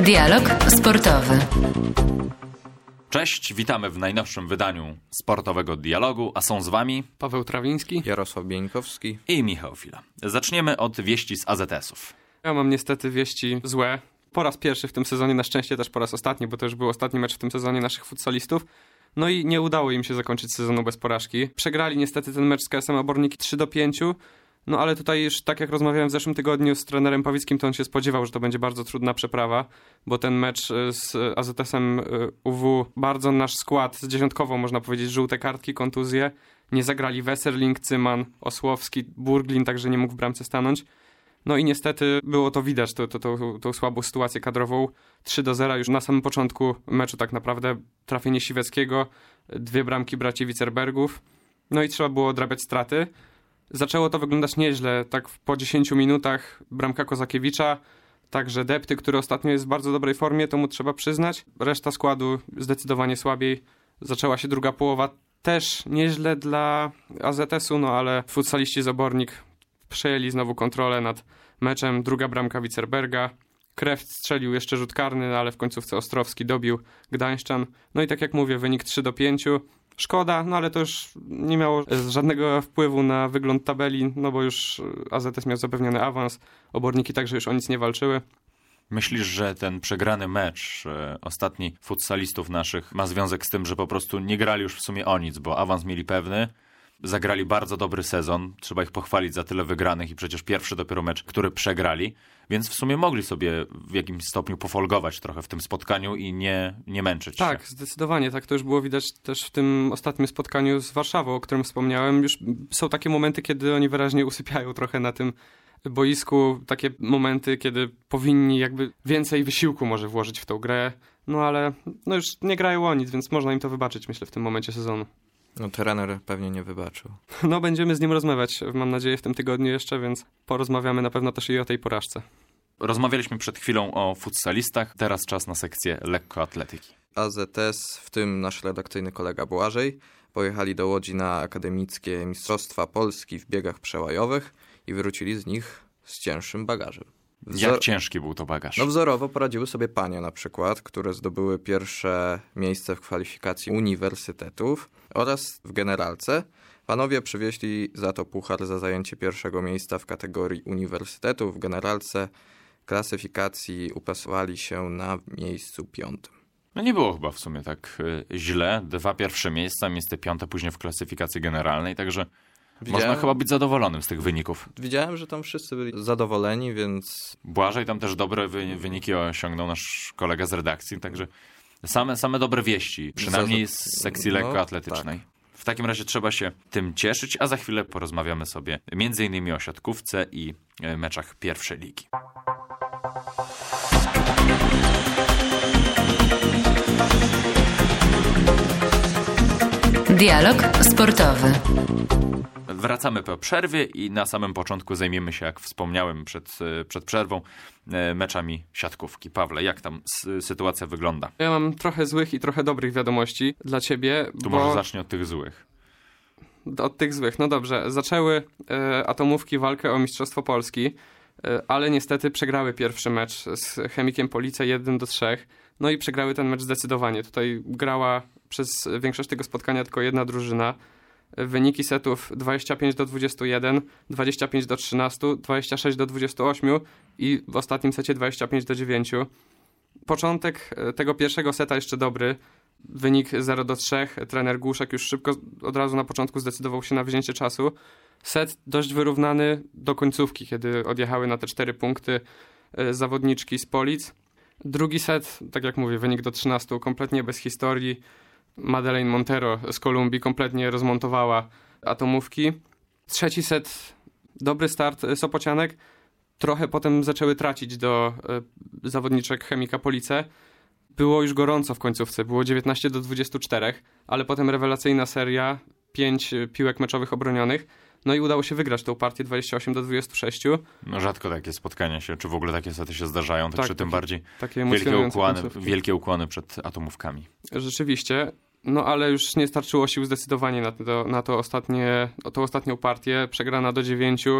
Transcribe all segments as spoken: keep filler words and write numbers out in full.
Dialog sportowy. Cześć, witamy w najnowszym wydaniu Sportowego Dialogu, a są z wami Paweł Trawiński, Jarosław Bieńkowski i Michał Fila. Zaczniemy od wieści z A Z S-ów. Ja mam niestety wieści złe. Po raz pierwszy w tym sezonie, na szczęście też po raz ostatni, bo to już był ostatni mecz w tym sezonie naszych futsalistów. No i nie udało im się zakończyć sezonu bez porażki. Przegrali niestety ten mecz z K S M Oborniki trzy do pięciu. No ale tutaj już, tak jak rozmawiałem w zeszłym tygodniu z trenerem Pawickim, to on się spodziewał, że to będzie bardzo trudna przeprawa, bo ten mecz z A Z S-em U W, bardzo nasz skład zdziesiątkowo, można powiedzieć, żółte kartki, kontuzje. Nie zagrali Weserling, Cyman, Osłowski, Burglin, także nie mógł w bramce stanąć. No i niestety było to widać, to, to, to, tą słabą sytuację kadrową. trzy do zera już na samym początku meczu tak naprawdę, trafienie Siweckiego, dwie bramki braci Wicerbergów. No i trzeba było odrabiać straty. Zaczęło to wyglądać nieźle, tak po dziesięciu minutach bramka Kozakiewicza, także Depty, który ostatnio jest w bardzo dobrej formie, to mu trzeba przyznać. Reszta składu zdecydowanie słabiej. Zaczęła się druga połowa, też nieźle dla A Z S-u, no ale futsaliści z Obornik przejęli znowu kontrolę nad meczem. Druga bramka Wicerberga. Kreft strzelił jeszcze rzut karny, ale w końcówce Ostrowski dobił Gdańszczan. No i tak jak mówię, wynik trzy do pięciu. Szkoda, no ale to już nie miało żadnego wpływu na wygląd tabeli, no bo już A Z S miał zapewniony awans, Oborniki także już o nic nie walczyły. Myślisz, że ten przegrany mecz e, ostatni futsalistów naszych ma związek z tym, że po prostu nie grali już w sumie o nic, bo awans mieli pewny, zagrali bardzo dobry sezon, trzeba ich pochwalić za tyle wygranych i przecież pierwszy dopiero mecz, który przegrali, więc w sumie mogli sobie w jakimś stopniu pofolgować trochę w tym spotkaniu i nie, nie męczyć tak, się. Tak, zdecydowanie, tak to już było widać też w tym ostatnim spotkaniu z Warszawą, o którym wspomniałem. Już są takie momenty, kiedy oni wyraźnie usypiają trochę na tym boisku, takie momenty, kiedy powinni jakby więcej wysiłku może włożyć w tą grę, no ale no już nie grają o nic, więc można im to wybaczyć, myślę, w tym momencie sezonu. No trener pewnie nie wybaczył. No będziemy z nim rozmawiać, mam nadzieję, w tym tygodniu jeszcze, więc porozmawiamy na pewno też i o tej porażce. Rozmawialiśmy przed chwilą o futsalistach, teraz czas na sekcję lekkoatletyki. A Z S, w tym nasz redakcyjny kolega Błażej, pojechali do Łodzi na akademickie Mistrzostwa Polski w biegach przełajowych i wrócili z nich z cięższym bagażem. Wzor- Jak ciężki był to bagaż? No wzorowo poradziły sobie panie na przykład, które zdobyły pierwsze miejsce w kwalifikacji uniwersytetów oraz w generalce. Panowie przywieźli za to puchar za zajęcie pierwszego miejsca w kategorii uniwersytetów. W generalce klasyfikacji upasowali się na miejscu piątym. No nie było chyba w sumie tak y, źle. Dwa pierwsze miejsca, miejsce piąte później w klasyfikacji generalnej, także Widziałem, można chyba być zadowolonym z tych wyników. Widziałem, że tam wszyscy byli zadowoleni, więc... Błażej tam też dobre wy, wyniki osiągnął nasz kolega z redakcji, także same, same dobre wieści, przynajmniej z sekcji no, lekkoatletycznej. Tak. W takim razie trzeba się tym cieszyć, a za chwilę porozmawiamy sobie między innymi o siatkówce i meczach pierwszej ligi. Dialog sportowy. Wracamy po przerwie i na samym początku zajmiemy się, jak wspomniałem przed, przed przerwą, meczami siatkówki. Pawle, jak tam sytuacja wygląda? Ja mam trochę złych i trochę dobrych wiadomości dla ciebie. Tu bo... może zacznij od tych złych. Od tych złych, no dobrze. Zaczęły e, atomówki walkę o Mistrzostwo Polski, e, ale niestety przegrały pierwszy mecz z Chemikiem Police jeden do trzech. No i przegrały ten mecz zdecydowanie. Tutaj grała przez większość tego spotkania tylko jedna drużyna. Wyniki setów dwadzieścia pięć do dwudziestu jeden, dwadzieścia pięć do trzynastu, dwadzieścia sześć do dwudziestu ośmiu i w ostatnim secie dwadzieścia pięć do dziewięciu. Początek tego pierwszego seta jeszcze dobry. Wynik zero do trzech. Trener Głuszek już szybko od razu na początku zdecydował się na wzięcie czasu. Set dość wyrównany do końcówki, kiedy odjechały na te cztery punkty zawodniczki z Polic. Drugi set, tak jak mówię, wynik do trzynastu, kompletnie bez historii. Madeleine Montero z Kolumbii kompletnie rozmontowała atomówki. Trzeci set, dobry start Sopocianek. Trochę potem zaczęły tracić do y, zawodniczek Chemika Police. Było już gorąco w końcówce, było dziewiętnaście do dwudziestu czterech, ale potem rewelacyjna seria, pięć piłek meczowych obronionych. No i udało się wygrać tą partię dwadzieścia osiem do dwudziestu sześciu. No rzadko takie spotkania się, czy w ogóle takie sety się zdarzają, tak, tak tym bardziej takie wielkie ukłony, wielkie ukłony przed atomówkami. Rzeczywiście, no ale już nie starczyło sił zdecydowanie na to, na to ostatnie, tą ostatnią partię, przegrana do dziewięciu.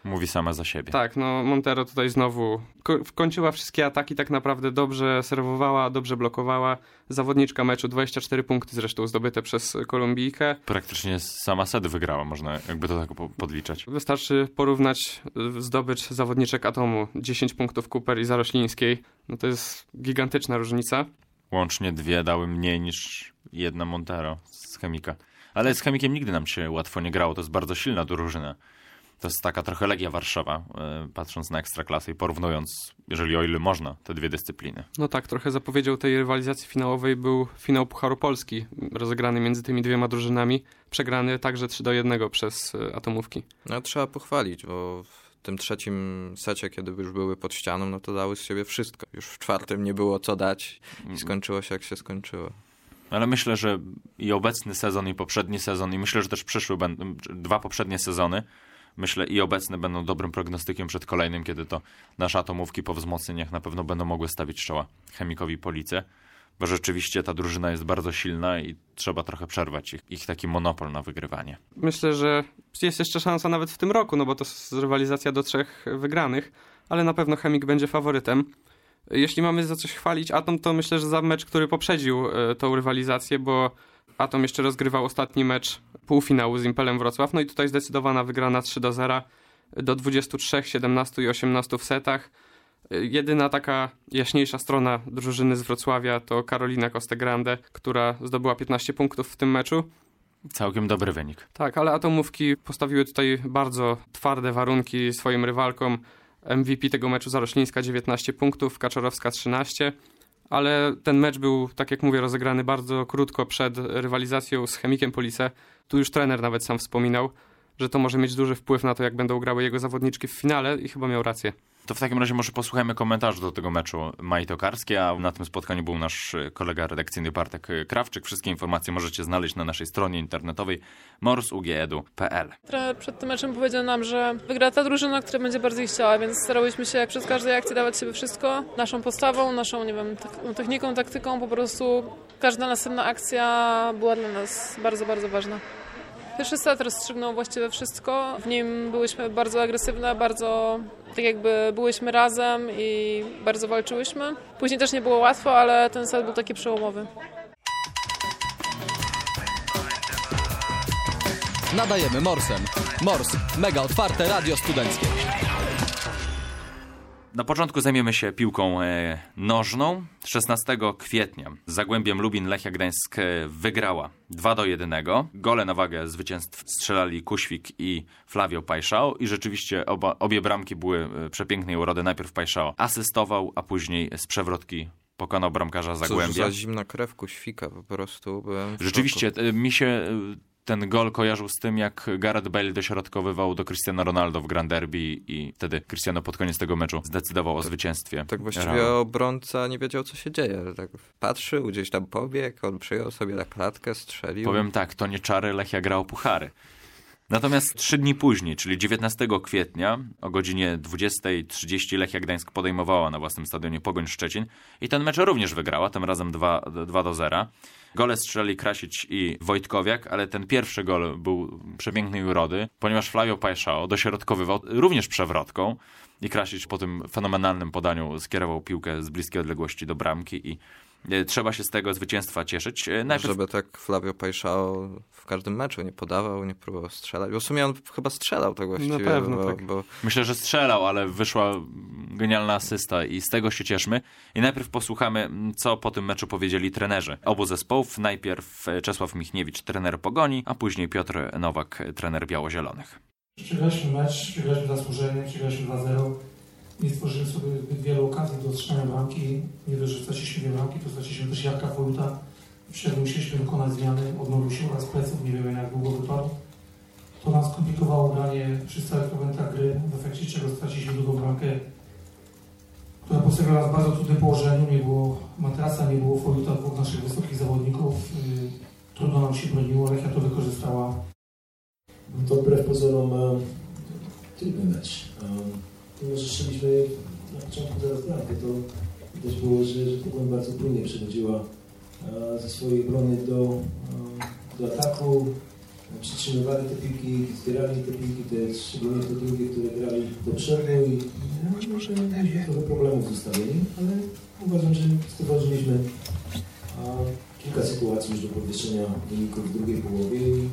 mówi sama za siebie. Tak, no Montero tutaj znowu ko- kończyła wszystkie ataki tak naprawdę dobrze, serwowała, dobrze blokowała. Zawodniczka meczu, dwadzieścia cztery punkty zresztą zdobyte przez Kolumbijkę. Praktycznie sama set wygrała, można jakby to tak po- podliczać. Wystarczy porównać zdobycz zawodniczek Atomu. dziesięć punktów Cooper i Zaroślińskiej. No to jest gigantyczna różnica. Łącznie dwie dały mniej niż jedna Montero z Chemika. Ale z Chemikiem nigdy nam się łatwo nie grało, to jest bardzo silna drużyna. To jest taka trochę Legia Warszawa, yy, patrząc na Ekstraklasę i porównując, jeżeli o ile można, te dwie dyscypliny. No tak, trochę zapowiedzią tej rywalizacji finałowej był finał Pucharu Polski, rozegrany między tymi dwiema drużynami, przegrany także trzy do jednego przez y, Atomówki. No trzeba pochwalić, bo w tym trzecim secie, kiedy już były pod ścianą, no to dały z siebie wszystko. Już w czwartym nie było co dać i skończyło się jak się skończyło. Ale myślę, że i obecny sezon, i poprzedni sezon, i myślę, że też przyszły będą dwa poprzednie sezony, myślę i obecne będą dobrym prognostykiem przed kolejnym, kiedy to nasze Atomówki po wzmocnieniach na pewno będą mogły stawić czoła Chemikowi Police, bo rzeczywiście ta drużyna jest bardzo silna i trzeba trochę przerwać ich, ich taki monopol na wygrywanie. Myślę, że jest jeszcze szansa nawet w tym roku, no bo to jest rywalizacja do trzech wygranych, ale na pewno Chemik będzie faworytem. Jeśli mamy za coś chwalić Atom, to myślę, że za mecz, który poprzedził y, tą rywalizację, bo Atom jeszcze rozgrywał ostatni mecz półfinału z Impelem Wrocław, no i tutaj zdecydowana wygrana trzy do zera do dwudziestu trzech, siedemnastu i osiemnastu w setach. Jedyna taka jaśniejsza strona drużyny z Wrocławia to Karolina Costegrande, która zdobyła piętnaście punktów w tym meczu. Całkiem dobry wynik. Tak, ale Atomówki postawiły tutaj bardzo twarde warunki swoim rywalkom. M V P tego meczu Zaroślińska dziewiętnaście punktów, Kaczorowska trzynaście. Ale ten mecz był, tak jak mówię, rozegrany bardzo krótko przed rywalizacją z Chemikiem Police. Tu już trener nawet sam wspominał, że to może mieć duży wpływ na to, jak będą grały jego zawodniczki w finale i chyba miał rację. To w takim razie może posłuchajmy komentarzy do tego meczu Mai Tokarskiej, a na tym spotkaniu był nasz kolega redakcyjny Bartek Krawczyk. Wszystkie informacje możecie znaleźć na naszej stronie internetowej mors u g edu kropka p l. Trener przed tym meczem powiedział nam, że wygra ta drużyna, która będzie bardziej chciała, więc starałyśmy się jak przez każdej akcji dawać sobie wszystko. Naszą postawą, naszą, nie wiem, techniką, taktyką, po prostu każda następna akcja była dla nas bardzo, bardzo ważna. Pierwszy set rozstrzygnął właściwie wszystko. W nim byłyśmy bardzo agresywne, bardzo tak jakby byłyśmy razem i bardzo walczyłyśmy. Później też nie było łatwo, ale ten set był taki przełomowy. Nadajemy Morsem. Mors. Mega otwarte radio studenckie. Na początku zajmiemy się piłką e, nożną. szesnastego kwietnia z Zagłębiem Lubin Lechia Gdańsk wygrała dwa do jednego. Gole na wagę zwycięstw strzelali Kuświk i Flavio Paixão i rzeczywiście oba, obie bramki były przepięknej urody. Najpierw Paixão asystował, a później z przewrotki pokonał bramkarza Zagłębia. Cóż za zimna krew Kuświka, po prostu byłem w Rzeczywiście, szoku. mi się ten gol kojarzył z tym, jak Gareth Bale dośrodkowywał do Cristiano Ronaldo w Grand Derby i wtedy Cristiano pod koniec tego meczu zdecydował o zwycięstwie. Tak właściwie Realu. obrońca nie wiedział, co się dzieje. Tak patrzył, gdzieś tam pobiegł, on przyjął sobie na klatkę, strzelił. Powiem tak, to nie czary, Lechia gra o puchary. Natomiast trzy dni później, czyli dziewiętnastego kwietnia o godzinie dwudziesta trzydzieści Lechia Gdańsk podejmowała na własnym stadionie Pogoń Szczecin i ten mecz również wygrała, tym razem dwa do zera. Gole strzelali Krasić i Wojtkowiak, ale ten pierwszy gol był przepięknej urody, ponieważ Flavio Paixão dośrodkowywał również przewrotką i Krasić po tym fenomenalnym podaniu skierował piłkę z bliskiej odległości do bramki i trzeba się z tego zwycięstwa cieszyć. Najpierw... Żeby tak Flavio Paixão w każdym meczu nie podawał, nie próbował strzelać. Bo w sumie on chyba strzelał tak właściwie. Na pewno, bo, tak. Bo... Myślę, że strzelał, ale wyszła genialna asysta i z tego się cieszmy. I najpierw posłuchamy, co po tym meczu powiedzieli trenerzy obu zespołów. Najpierw Czesław Michniewicz, trener Pogoni, a później Piotr Nowak, trener Biało-Zielonych. Przegraliśmy mecz, przegraliśmy zasłużenie, przegraliśmy dwa zero. Nie stworzyliśmy sobie zbyt wielu okazji do strzelania bramki. Nie dość, że straciliśmy dwie bramki, to straciliśmy też Jarka Woluta. Wtedy musieliśmy wykonać zmiany, odnowił się oraz pleców, nie wiemy jak długo wypadł. To nam skomplikowało granie przy stałych momentach gry, w efekcie czego straciliśmy drugą bramkę, która postawiła nas w bardzo trudnym położeniu. Nie było matrasa, nie było Woluta, dwóch naszych wysokich zawodników. Trudno nam się broniło, Lechia to wykorzystała. To wbrew pozorom um, trudny mecz. Um, Mimo, że strzeliśmy na początku zaraz bramkę, to widać było, że, że Pogoń bardzo płynnie przechodziła e, ze swojej obrony do, e, do ataku. przytrzymywali te piłki, zbierali te piłki, te, szczególnie te drugie, które grali do przodu i no, może mieliśmy trochę problemów z ustawieniem, ale uważam, że stworzyliśmy kilka sytuacji już do podwyższenia wyników w drugiej połowie i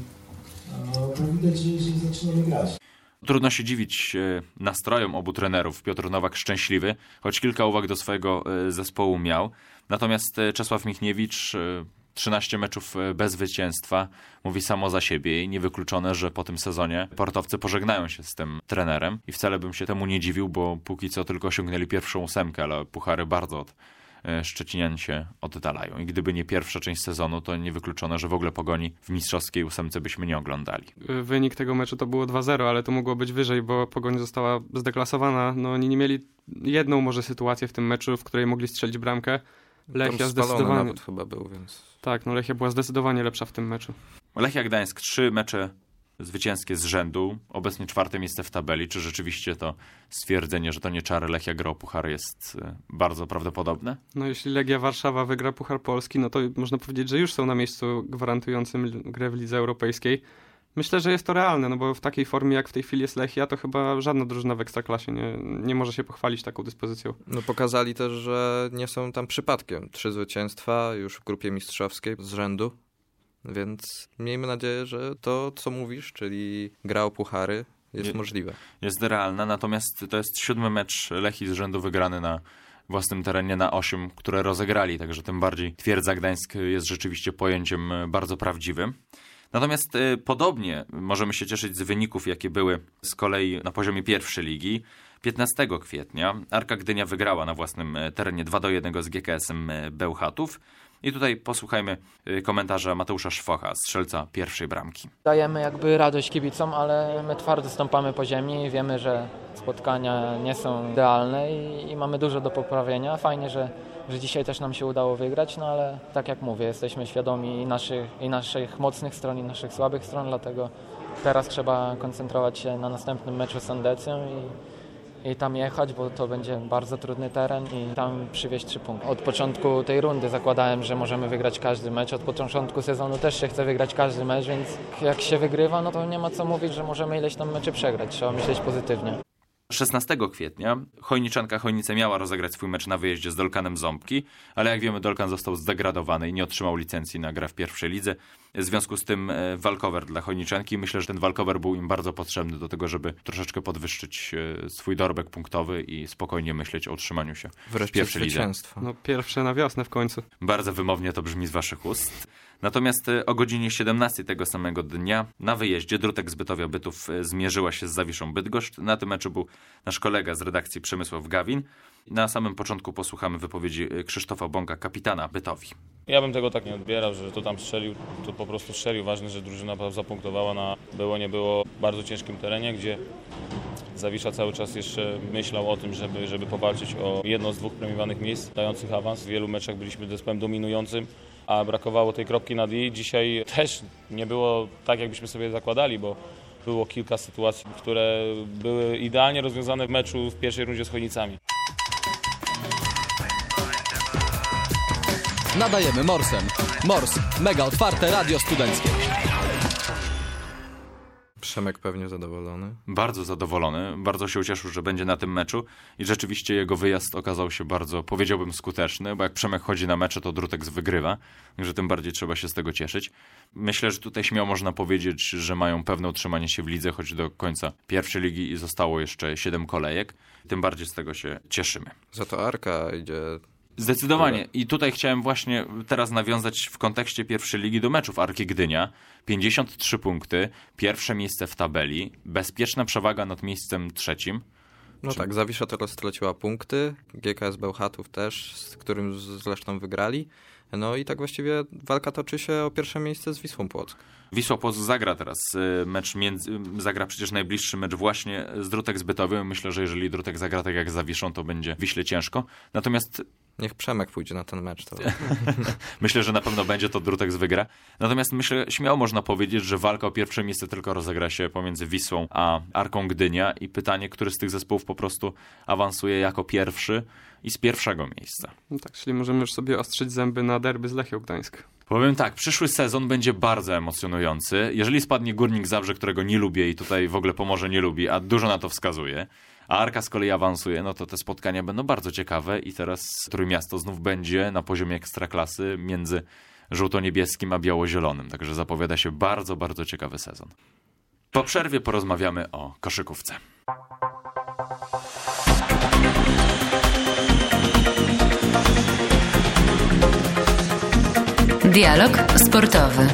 a, widać, że, że zaczynamy grać. Trudno się dziwić nastrojom obu trenerów. Piotr Nowak szczęśliwy, choć kilka uwag do swojego zespołu miał. Natomiast Czesław Michniewicz, trzynaście meczów bez zwycięstwa, mówi samo za siebie i niewykluczone, że po tym sezonie portowcy pożegnają się z tym trenerem. I wcale bym się temu nie dziwił, bo póki co tylko osiągnęli pierwszą ósemkę, ale puchary bardzo od Szczecinian się oddalają. I gdyby nie pierwsza część sezonu, to niewykluczone, że w ogóle Pogoni w mistrzowskiej ósemce byśmy nie oglądali. Wynik tego meczu to było dwa zero, ale to mogło być wyżej, bo Pogoń została zdeklasowana. No oni nie mieli jedną może sytuację w tym meczu, w której mogli strzelić bramkę. Lechia zdecydowanie nawet chyba był, więc... Tak, no Lechia była zdecydowanie lepsza w tym meczu. Lechia Gdańsk, trzy mecze zwycięskie z rzędu, obecnie czwarte miejsce w tabeli. Czy rzeczywiście to stwierdzenie, że to nie czary Lechia gra o puchar, jest bardzo prawdopodobne? No jeśli Legia Warszawa wygra Puchar Polski, no to można powiedzieć, że już są na miejscu gwarantującym grę w Lidze Europejskiej. Myślę, że jest to realne, no bo w takiej formie jak w tej chwili jest Lechia, to chyba żadna drużyna w Ekstraklasie nie, nie może się pochwalić taką dyspozycją. No pokazali też, że nie są tam przypadkiem. Trzy zwycięstwa już w grupie mistrzowskiej z rzędu. Więc miejmy nadzieję, że to, co mówisz, czyli gra o puchary, jest Je, możliwe. Jest realna, natomiast to jest siódmy mecz Lechii z rzędu wygrany na własnym terenie na osiem, które rozegrali, także tym bardziej Twierdza Gdańsk jest rzeczywiście pojęciem bardzo prawdziwym. Natomiast y, podobnie możemy się cieszyć z wyników, jakie były z kolei na poziomie pierwszej ligi. piętnastego kwietnia Arka Gdynia wygrała na własnym terenie dwa do jednego z G K S-em Bełchatów. I tutaj posłuchajmy komentarza Mateusza Szwocha, strzelca pierwszej bramki. Dajemy jakby radość kibicom, ale my twardo stąpamy po ziemi. Wiemy, że spotkania nie są idealne i, i mamy dużo do poprawienia. Fajnie, że, że dzisiaj też nam się udało wygrać, no ale tak jak mówię, jesteśmy świadomi i naszych, i naszych mocnych stron, i naszych słabych stron, dlatego teraz trzeba koncentrować się na następnym meczu z Sandecją i i tam jechać, bo to będzie bardzo trudny teren i tam przywieźć trzy punkty. Od początku tej rundy zakładałem, że możemy wygrać każdy mecz. Od początku sezonu też się chce wygrać każdy mecz, więc jak się wygrywa, no to nie ma co mówić, że możemy ileś tam meczy przegrać. Trzeba myśleć pozytywnie. szesnastego kwietnia Chojniczanka Chojnice miała rozegrać swój mecz na wyjeździe z Dolkanem Ząbki, ale jak wiemy Dolkan został zdegradowany i nie otrzymał licencji na grę w pierwszej lidze. W związku z tym walkover dla Chojniczanki. Myślę, że ten walkover był im bardzo potrzebny do tego, żeby troszeczkę podwyższyć swój dorobek punktowy i spokojnie myśleć o utrzymaniu się w pierwszej lidze. No pierwsze na wiosnę w końcu. Bardzo wymownie to brzmi z waszych ust. Natomiast o godzinie siedemnastej tego samego dnia na wyjeździe Drutek z Bytowia Bytów zmierzyła się z Zawiszą Bydgoszcz. Na tym meczu był nasz kolega z redakcji Przemysław Gawin. Na samym początku posłuchamy wypowiedzi Krzysztofa Bąka, kapitana Bytowi. Ja bym tego tak nie odbierał, że to tam strzelił, to po prostu strzelił. Ważne, że drużyna zapunktowała na było nie było bardzo ciężkim terenie, gdzie Zawisza cały czas jeszcze myślał o tym, żeby, żeby powalczyć o jedno z dwóch premiowanych miejsc dających awans. W wielu meczach byliśmy zespołem dominującym, a brakowało tej kropki nad i. Dzisiaj też nie było tak, jakbyśmy sobie zakładali, bo było kilka sytuacji, które były idealnie rozwiązane w meczu w pierwszej rundzie z Chojnicami. Nadajemy Morsem. Mors. Mega otwarte radio studenckie. Przemek pewnie zadowolony. Bardzo zadowolony. Bardzo się ucieszył, że będzie na tym meczu i rzeczywiście jego wyjazd okazał się bardzo, powiedziałbym, skuteczny, bo jak Przemek chodzi na mecze, to Drutek wygrywa, także tym bardziej trzeba się z tego cieszyć. Myślę, że tutaj śmiało można powiedzieć, że mają pewne utrzymanie się w lidze, choć do końca pierwszej ligi i zostało jeszcze siedem kolejek. Tym bardziej z tego się cieszymy. Za to Arka idzie... Zdecydowanie. I tutaj chciałem właśnie teraz nawiązać w kontekście pierwszej ligi do meczów Arki Gdynia. pięćdziesiąt trzy punkty, pierwsze miejsce w tabeli, bezpieczna przewaga nad miejscem trzecim. No Czy... tak, Zawisza teraz straciła punkty, G K S Bełchatów też, z którym zresztą wygrali. No i tak właściwie walka toczy się o pierwsze miejsce z Wisłą Płock. Wisła Płock zagra teraz mecz, między, zagra przecież najbliższy mecz właśnie z Drutek z Bytowiem. Myślę, że jeżeli Drutek zagra tak jak z Zawiszą, to będzie Wiśle ciężko. Natomiast niech Przemek pójdzie na ten mecz. To... myślę, że na pewno będzie to Drutek z wygra. Natomiast myślę, śmiało można powiedzieć, że walka o pierwsze miejsce tylko rozegra się pomiędzy Wisłą a Arką Gdynia i pytanie, który z tych zespołów po prostu awansuje jako pierwszy i z pierwszego miejsca. No tak, czyli możemy już sobie ostrzyć zęby na derby z Lechią Gdańsk. Powiem tak, przyszły sezon będzie bardzo emocjonujący. Jeżeli spadnie Górnik Zabrze, którego nie lubię i tutaj w ogóle Pomorze nie lubi, a dużo na to wskazuje, a Arka z kolei awansuje, no to te spotkania będą bardzo ciekawe i teraz Trójmiasto znów będzie na poziomie ekstraklasy między żółto-niebieskim a biało-zielonym. Także zapowiada się bardzo, bardzo ciekawy sezon. Po przerwie porozmawiamy o koszykówce. Dialog sportowy.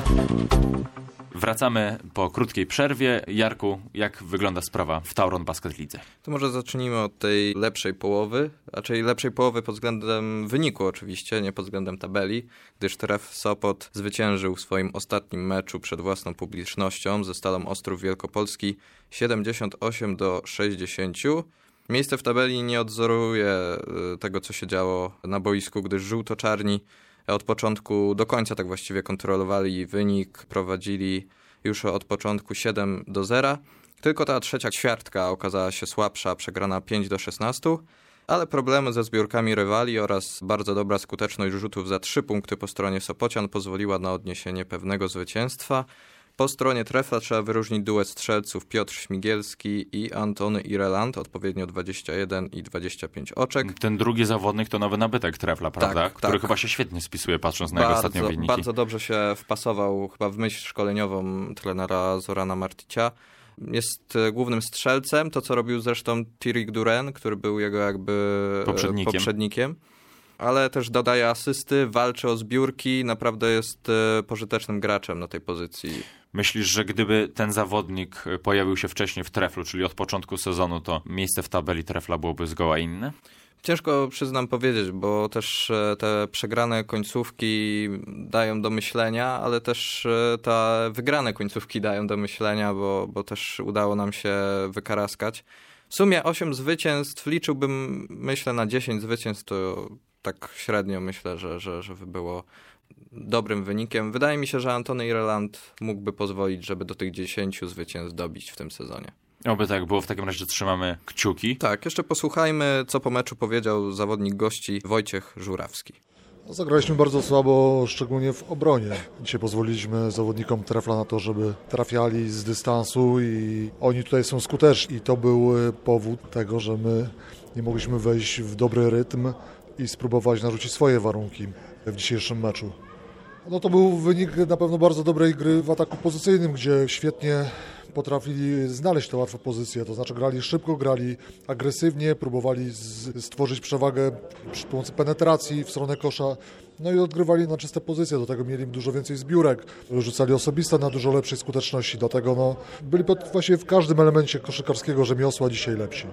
Wracamy po krótkiej przerwie. Jarku, jak wygląda sprawa w Tauron Basket Lidze? To może zacznijmy od tej lepszej połowy, raczej lepszej połowy pod względem wyniku oczywiście, nie pod względem tabeli, gdyż Tref Sopot zwyciężył w swoim ostatnim meczu przed własną publicznością ze Stalą Ostrów Wielkopolski siedemdziesiąt osiem do sześćdziesięciu. Miejsce w tabeli nie odzoruje tego, co się działo na boisku, gdyż żółto-czarni od początku do końca tak właściwie kontrolowali wynik, prowadzili już od początku siedem do zera. Tylko ta trzecia ćwiartka okazała się słabsza, przegrana pięć do szesnastu, ale problemy ze zbiórkami rywali oraz bardzo dobra skuteczność rzutów za trzy punkty po stronie Sopocian pozwoliła na odniesienie pewnego zwycięstwa. Po stronie Trefla trzeba wyróżnić duet strzelców Piotr Śmigielski i Antony Ireland, odpowiednio dwadzieścia jeden i dwadzieścia pięć oczek. Ten drugi zawodnik to nowy nabytek Trefla, prawda? Tak, Który tak. chyba się świetnie spisuje, patrząc na jego Bardzo, ostatnie wyniki. bardzo dobrze się wpasował chyba w myśl szkoleniową trenera Zorana Marticia. Jest głównym strzelcem, to co robił zresztą Tirik Duren, który był jego jakby poprzednikiem. poprzednikiem. Ale też dodaje asysty, walczy o zbiórki, naprawdę jest pożytecznym graczem na tej pozycji. Myślisz, że gdyby ten zawodnik pojawił się wcześniej w Treflu, czyli od początku sezonu, to miejsce w tabeli Trefla byłoby zgoła inne? Ciężko, przyznam, powiedzieć, bo też te przegrane końcówki dają do myślenia, ale też te wygrane końcówki dają do myślenia, bo, bo też udało nam się wykaraskać. W sumie osiem zwycięstw liczyłbym, myślę, na dziesięć zwycięstw, to tak średnio myślę, że, że, że by było dobrym wynikiem. Wydaje mi się, że Antony Ireland mógłby pozwolić, żeby do tych dziesięciu zwycięstw dobić w tym sezonie. Oby tak było, w takim razie trzymamy kciuki. Tak, jeszcze posłuchajmy, co po meczu powiedział zawodnik gości Wojciech Żurawski. No, zagraliśmy bardzo słabo, szczególnie w obronie. Dzisiaj pozwoliliśmy zawodnikom Trefla na to, żeby trafiali z dystansu i oni tutaj są skuteczni. I to był powód tego, że my nie mogliśmy wejść w dobry rytm i spróbować narzucić swoje warunki w dzisiejszym meczu. No to był wynik na pewno bardzo dobrej gry w ataku pozycyjnym, gdzie świetnie potrafili znaleźć te łatwe pozycje, to znaczy grali szybko, grali agresywnie, próbowali z, stworzyć przewagę przy pomocy penetracji w stronę kosza, no i odgrywali na czyste pozycje, do tego mieli dużo więcej zbiórek, rzucali osobiste na dużo lepszej skuteczności, dlatego no, byli pod, właściwie w każdym elemencie koszykarskiego rzemiosła dzisiaj lepsi.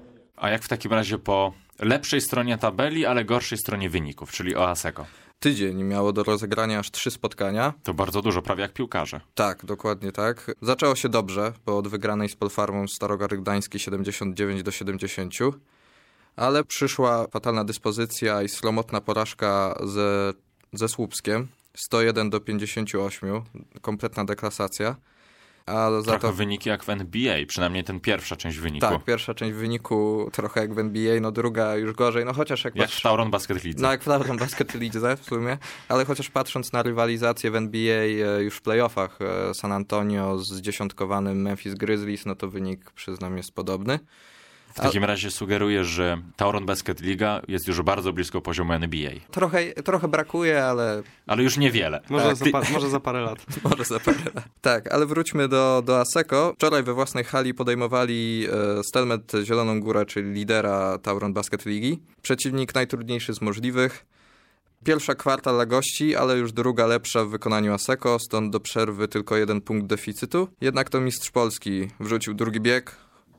A jak w takim razie po lepszej stronie tabeli, ale gorszej stronie wyników, czyli o Asseco? Tydzień miało do rozegrania aż trzy spotkania. To bardzo dużo, prawie jak piłkarze. Tak, dokładnie tak. Zaczęło się dobrze, bo od wygranej z Polfarmą Starogard Gdański siedemdziesiąt dziewięć do siedemdziesięciu, ale przyszła fatalna dyspozycja i sromotna porażka ze, ze Słupskiem sto jeden do pięćdziesięciu ośmiu, kompletna deklasacja. A za trochę to... wyniki jak w N B A, przynajmniej ten pierwsza część wyniku. Tak, pierwsza część wyniku trochę jak w N B A, no druga już gorzej, no chociaż jak... Jak patrz... w Tauron Basket Lidze. No jak w Tauron Basket Lidze w sumie, ale chociaż patrząc na rywalizację w N B A już w playoffach San Antonio z dziesiątkowanym Memphis Grizzlies, no to wynik, przyznam, jest podobny. W takim razie sugeruję, że Tauron Basket Liga jest już bardzo blisko poziomu N B A. Trochę, trochę brakuje, ale... Ale już niewiele. Może, tak. za, pa- może za parę lat. Może za parę lat. Tak, ale wróćmy do, do Asseco. Wczoraj we własnej hali podejmowali e, Stelmet Zieloną Górę, czyli lidera Tauron Basket Ligi. Przeciwnik najtrudniejszy z możliwych. Pierwsza kwarta dla gości, ale już druga lepsza w wykonaniu Asseco, stąd do przerwy tylko jeden punkt deficytu. Jednak to mistrz Polski wrzucił drugi bieg,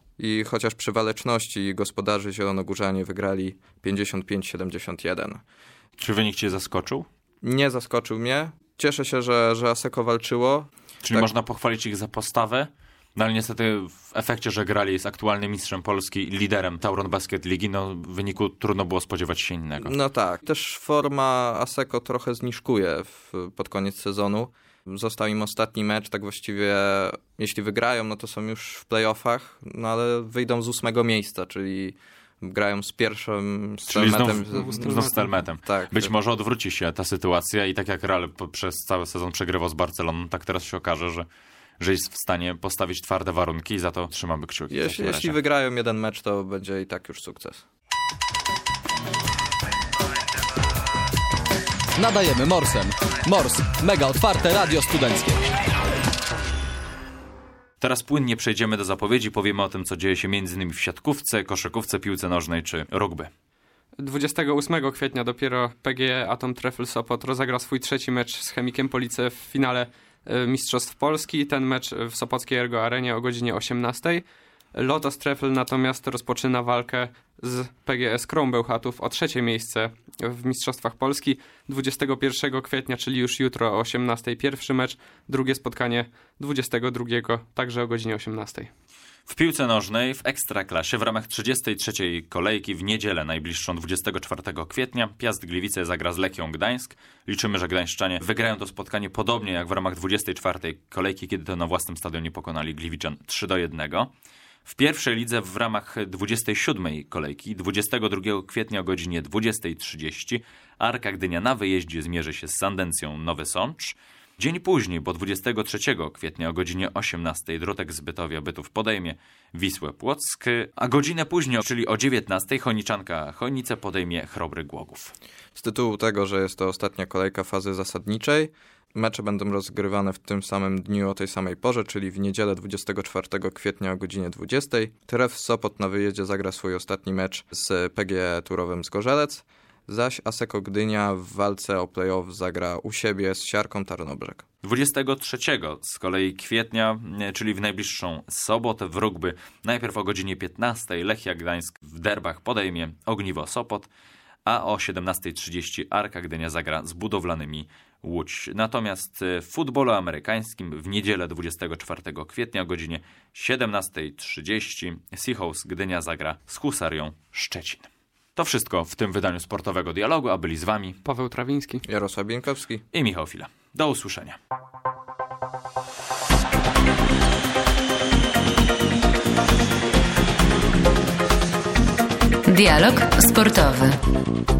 i chociaż przy waleczności gospodarzy zielonogórzanie wygrali pięćdziesiąt pięć siedemdziesiąt jeden. Czy wynik cię zaskoczył? Nie zaskoczył mnie. Cieszę się, że, że Asseco walczyło. Czyli tak. Można pochwalić ich za postawę, no ale niestety w efekcie, że grali z aktualnym mistrzem Polski i liderem Tauron Basket Ligi, no w wyniku trudno było spodziewać się innego. No tak. Też forma Asseco trochę zniżkuje w, pod koniec sezonu. Został im ostatni mecz, tak właściwie jeśli wygrają, no to są już w playoffach, no ale wyjdą z ósmego miejsca, czyli grają z pierwszym Czyli Stelmetem. znów, znów z Stelmetem. Tak. Być może odwróci się ta sytuacja i tak jak Real przez cały sezon przegrywał z Barceloną, tak teraz się okaże, że, że jest w stanie postawić twarde warunki i za to trzymamy kciuki. Jeśli, jeśli wygrają jeden mecz, to będzie i tak już sukces. Nadajemy Morsem. Mors. Mega otwarte radio studenckie. Teraz płynnie przejdziemy do zapowiedzi, powiemy o tym, co dzieje się między innymi w siatkówce, koszykówce, piłce nożnej czy rugby. dwudziestego ósmego kwietnia dopiero P G E Atom Trefl Sopot rozegra swój trzeci mecz z Chemikiem Police w finale Mistrzostw Polski. Ten mecz w sopockiej Ergo Arenie o godzinie osiemnastej. Lotos Trefl natomiast rozpoczyna walkę z P G S Krą Bełchatów o trzecie miejsce w Mistrzostwach Polski. dwudziestego pierwszego kwietnia, czyli już jutro o osiemnastej pierwszy mecz, drugie spotkanie dwudziestego drugiego, także o godzinie osiemnastej. W piłce nożnej w Ekstraklasie w ramach trzydziestej trzeciej kolejki w niedzielę najbliższą dwudziestego czwartego kwietnia Piast Gliwice zagra z Lechią Gdańsk. Liczymy, że gdańszczanie wygrają to spotkanie podobnie jak w ramach dwudziestej czwartej kolejki, kiedy to na własnym stadionie pokonali Gliwiczan trzy do jednego. W pierwszej lidze w ramach dwudziestej siódmej kolejki dwudziestego drugiego kwietnia o godzinie dwudziestej trzydzieści Arka Gdynia na wyjeździe zmierzy się z Sandencją Nowy Sącz. Dzień później, bo dwudziestego trzeciego kwietnia o godzinie osiemnastej Drutek z Bytowia Bytów podejmie Wisłę Płock, a godzinę później, czyli o dziewiętnastej Chojniczanka Chojnice podejmie Chrobry Głogów. Z tytułu tego, że jest to ostatnia kolejka fazy zasadniczej, mecze będą rozgrywane w tym samym dniu o tej samej porze, czyli w niedzielę dwudziestego czwartego kwietnia o godzinie dwudziestej. Tref Sopot na wyjeździe zagra swój ostatni mecz z P G E Turowem Zgorzelec, zaś Asseco Gdynia w walce o play-off zagra u siebie z Siarką Tarnobrzeg. dwudziestego trzeciego z kolei kwietnia, czyli w najbliższą sobotę w rugby, najpierw o godzinie piętnastej Lechia Gdańsk w derbach podejmie Ogniwo Sopot, a o siedemnastej trzydzieści Arka Gdynia zagra z Budowlanymi Łódź. Natomiast w futbolu amerykańskim w niedzielę dwudziestego czwartego kwietnia o godzinie siedemnastej trzydzieści Seahawks Gdynia zagra z Husarią Szczecin. To wszystko w tym wydaniu Sportowego Dialogu, a byli z wami Paweł Trawiński, Jarosław Bieńkowski i Michał Fila. Do usłyszenia. Dialog sportowy.